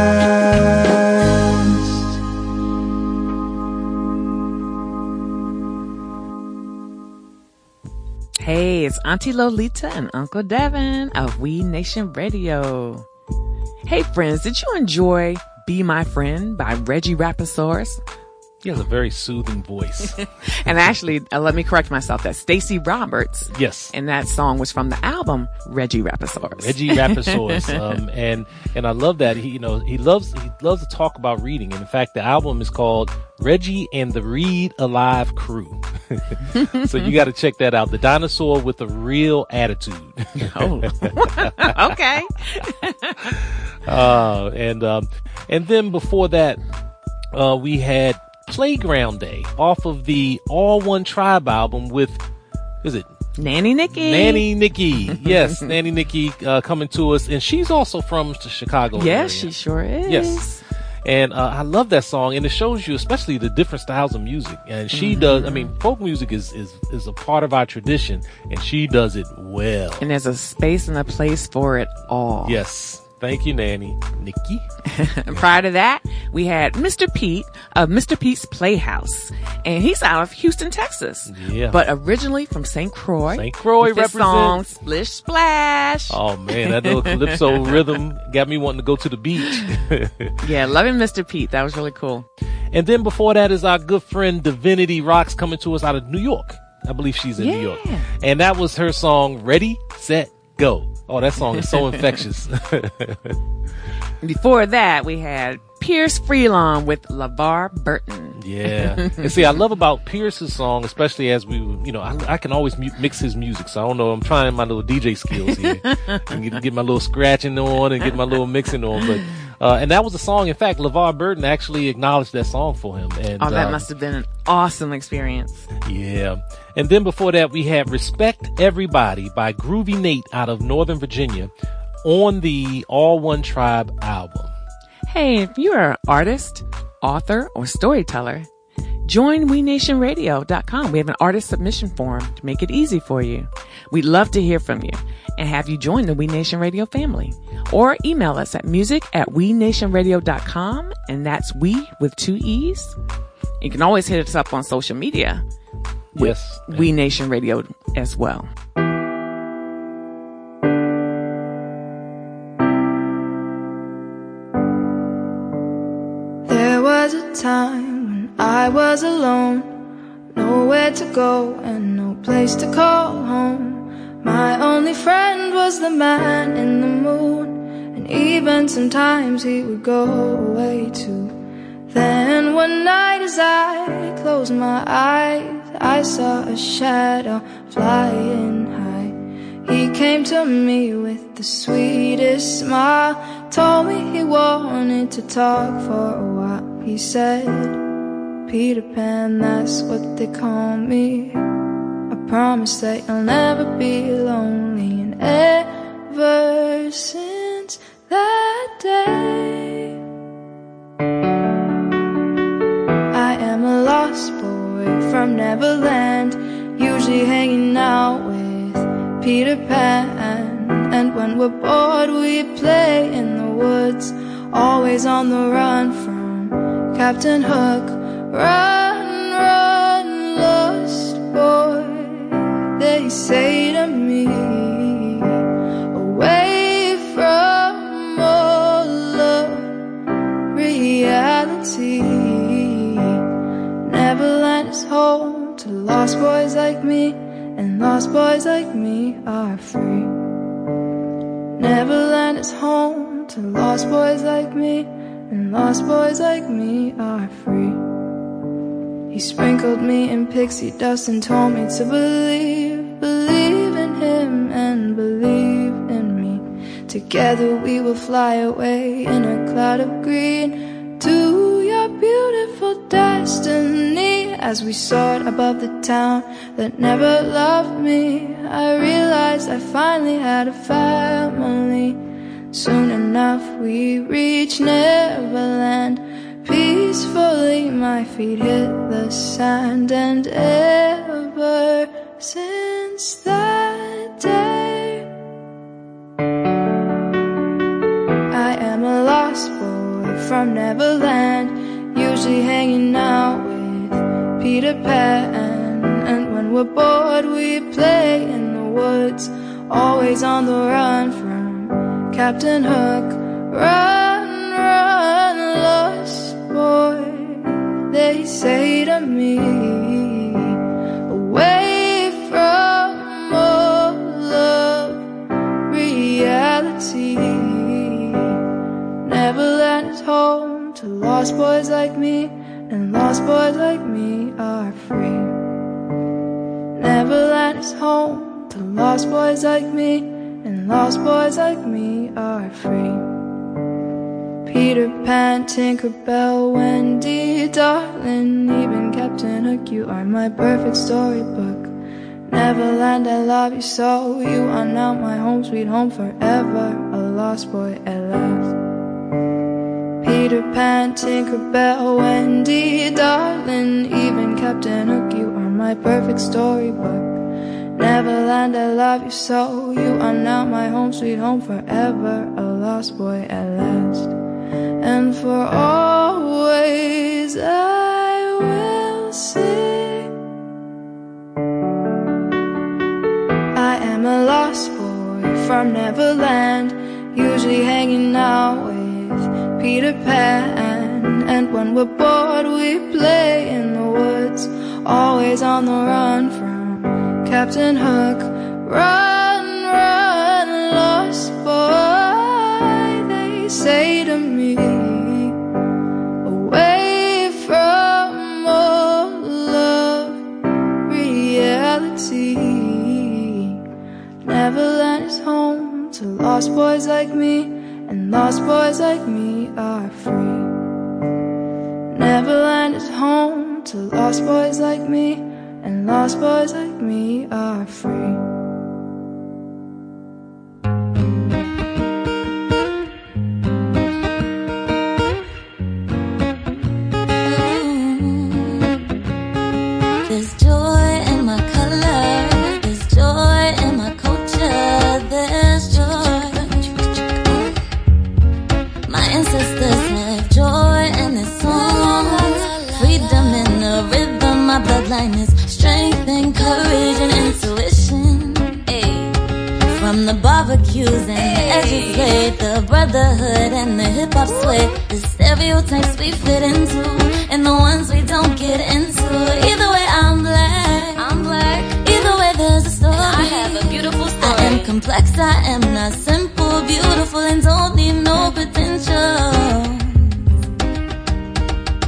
[SPEAKER 7] Hey, it's Auntie Lolita and Uncle Devin of We Nation Radio. Hey friends, did you enjoy Be My Friend by Reggie Raposaurus?
[SPEAKER 6] He has a very soothing voice.
[SPEAKER 7] And actually, uh, let me correct myself. That's Stacey Roberts.
[SPEAKER 6] Yes.
[SPEAKER 7] And that song was from the album Reggie Raposaurus.
[SPEAKER 6] Reggie Raposaurus. um, and, and I love that. He, you know, he loves, he loves to talk about reading. And in fact, the album is called Reggie and the Read Alive Crew. So you got to check that out. The dinosaur with a real attitude.
[SPEAKER 7] Oh, okay.
[SPEAKER 6] uh, and, um, and then before that, uh, we had Playground Day off of the All One Tribe album with, is it?
[SPEAKER 7] Nanny Nikki.
[SPEAKER 6] Nanny Nikki. Yes, Nanny Nikki uh, coming to us. And she's also from the Chicago area.
[SPEAKER 7] Yes, she sure is.
[SPEAKER 6] Yes. And uh, I love that song. And it shows you especially the different styles of music. And she mm-hmm. does, I mean, folk music is, is, is a part of our tradition. And she does it well.
[SPEAKER 7] And there's a space and a place for it all.
[SPEAKER 6] Yes. Thank you, Nanny Nikki.
[SPEAKER 7] And prior to that, we had Mister Pete of Mister Pete's Playhouse. And he's out of Houston, Texas.
[SPEAKER 6] Yeah.
[SPEAKER 7] But originally from Saint Croix.
[SPEAKER 6] Saint Croix
[SPEAKER 7] represents. song, Splish Splash.
[SPEAKER 6] Oh, man. That little calypso rhythm got me wanting to go to the beach.
[SPEAKER 7] Yeah, loving Mister Pete. That was really cool.
[SPEAKER 6] And then before that is our good friend Divinity Rocks coming to us out of New York. I believe she's in
[SPEAKER 7] yeah.
[SPEAKER 6] New York. And that was her song, Ready, Set, Go. Oh, that song is so infectious.
[SPEAKER 7] Before that, we had Pierce Freelon with LeVar Burton.
[SPEAKER 6] Yeah. And see, I love about Pierce's song, especially as we, you know, I, I can always mu- mix his music. So I don't know, I'm trying my little D J skills here. and get, get my little scratching on and get my little mixing on. But, uh, and that was a song. In fact, LeVar Burton actually acknowledged that song for him. And,
[SPEAKER 7] oh, that
[SPEAKER 6] um,
[SPEAKER 7] must have been an awesome experience.
[SPEAKER 6] Yeah. And then before that, we had Respect Everybody by Groovy Nate out of Northern Virginia on the All One Tribe album.
[SPEAKER 7] Hey, if you're an artist, author, or storyteller, join we nation radio dot com. We have an artist submission form to make it easy for you. We'd love to hear from you and have you join the We Nation Radio family. Or email us at music at we nation radio dot com, and that's we with two E's. You can always hit us up on social media.
[SPEAKER 6] Yes.
[SPEAKER 7] We Nation Radio as well.
[SPEAKER 8] There was a time when I was alone, nowhere to go and no place to call home. My only friend was the man in the moon, and even sometimes he would go away to Then one night as I closed my eyes, I saw a shadow flying high. He came to me with the sweetest smile, told me he wanted to talk for a while. He said, Peter Pan, that's what they call me. I promise that you'll never be lonely. And ever since that day, I am a lost boy from Neverland, usually hanging out with Peter Pan. And when we're bored we play in the woods, always on the run from Captain Hook. Run, run, lost boy, they say to me, away from all of reality. Neverland is home to lost boys like me, and lost boys like me are free. Neverland is home to lost boys like me, and lost boys like me are free. He sprinkled me in pixie dust and told me to believe, believe in him and believe in me. Together we will fly away in a cloud of green to your beautiful destiny. As we soared above the town that never loved me, I realized I finally had a family. Soon enough we reached Neverland. Peacefully my feet hit the sand, and ever since that day, I am a lost boy from Neverland, usually hanging out with Peter Pan. And when we're bored we play in the woods, always on the run from Captain Hook. Run, run, lost boy, they say to me, away from all of reality. Neverland is home to lost boys like me, and lost boys like me are free. Neverland is home to lost boys like me, and lost boys like me are free. Peter Pan, Tinkerbell, Wendy, darling, even Captain Hook, you are my perfect storybook. Neverland, I love you so, you are now my home, sweet home forever, a lost boy at last. Peter Pan, Tinkerbell, Wendy, darling, even Captain Hook, you are my perfect storybook. Neverland, I love you so, you are now my home, sweet home forever, a lost boy at last. And for always I will sing, I am a lost boy from Neverland, usually hanging out with Peter Pan. And when we're bored we play in the woods, always on the run from Captain Hook. Run, run, lost boy, they say to me, away from all of reality. Neverland is home to lost boys like me, and lost boys like me are free. Neverland is home to lost boys like me, and lost boys like me are free.
[SPEAKER 2] There's joy in my color, there's joy in my culture, there's joy. My ancestors have joy in their songs, freedom in the rhythm, my bloodline is strength and courage and intuition. Ay. From the barbecues and the edges laid, the brotherhood and the hip-hop sway, the stereotypes we fit into and the ones we don't get into. Either way I'm black, I'm black. Either way there's a story, I have a beautiful story. I am complex, I am not simple, beautiful and don't need no potential.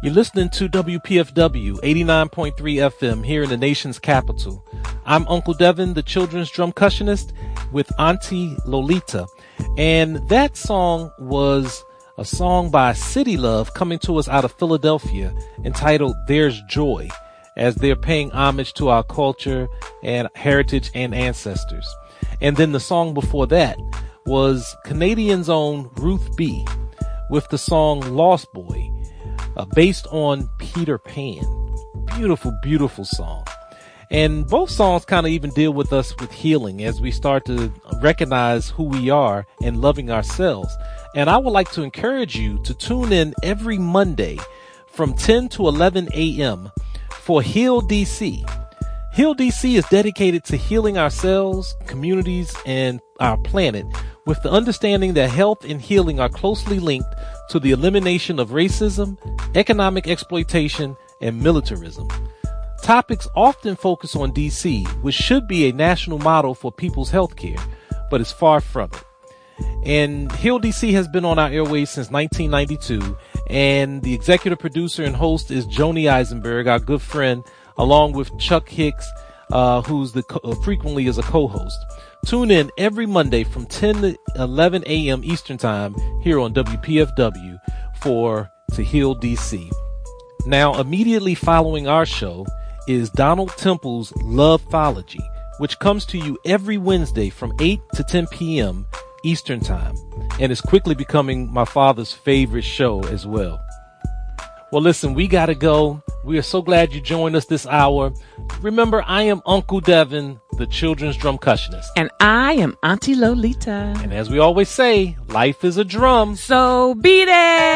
[SPEAKER 6] You're listening to W P F W eighty-nine point three F M here in the nation's capital. I'm Uncle Devin, the children's drum cushionist with Auntie Lolita. And that song was a song by City Love coming to us out of Philadelphia entitled There's Joy, as they're paying homage to our culture and heritage and ancestors. And then the song before that was Canadian's own Ruth B. with the song Lost Boy, uh, based on Peter Pan. Beautiful, beautiful song. And both songs kind of even deal with us with healing as we start to recognize who we are and loving ourselves. And I would like to encourage you to tune in every Monday from ten to eleven a.m. for Heal D C. Heal D C is dedicated to healing ourselves, communities, and our planet with the understanding that health and healing are closely linked to the elimination of racism, economic exploitation, and militarism. Topics often focus on D C, which should be a national model for people's health care, but is far from it. And Heal D C has been on our airways since nineteen ninety-two, and the executive producer and host is Joni Eisenberg, our good friend, along with Chuck Hicks, uh, who's the co- uh, frequently is a co-host. Tune in every Monday from ten to eleven a.m. Eastern Time here on W P F W for To Heal D C. Now, immediately following our show is Donald Temple's Loveology, which comes to you every Wednesday from eight to ten p.m. Eastern Time, and is quickly becoming my father's favorite show as well. Well, listen, we gotta go. We are so glad you joined us this hour. Remember, I am Uncle Devin, the children's drum cushionist.
[SPEAKER 7] And I am Auntie Lolita.
[SPEAKER 6] And as we always say, life is a drum.
[SPEAKER 7] So beat it!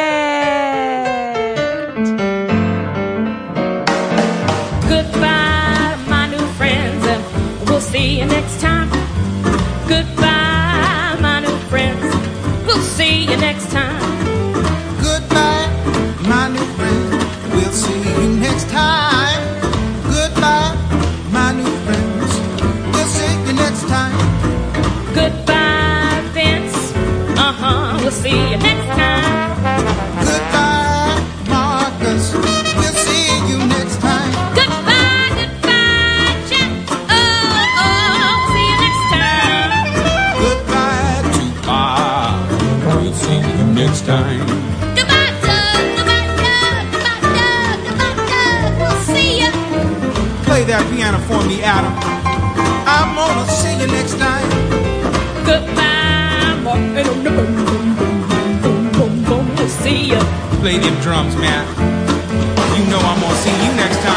[SPEAKER 11] Goodbye, my new friends, and we'll see you next time. Goodbye, my new friends, we'll see you next time.
[SPEAKER 13] Goodbye, my new friends, we'll see you next time. Goodbye, my new friends, we'll see you next time.
[SPEAKER 11] Goodbye, Vince, uh-huh, we'll see you next time.
[SPEAKER 13] Goodbye, Marcus, we'll see you next time.
[SPEAKER 11] Goodbye, goodbye, Jack, oh, oh, we'll see you next time.
[SPEAKER 13] Goodbye to Bob, we'll see you next time.
[SPEAKER 11] Goodbye, Doug, goodbye, Doug, goodbye, Doug, goodbye, Doug, we'll see you.
[SPEAKER 13] Play that piano for me, Adam. I'm gonna see you next time.
[SPEAKER 11] Goodbye, Mark, boom, boom, boom, boom, boom, boom, boom, we'll see you.
[SPEAKER 13] Play them drums, man. You know I'm gonna see you next time.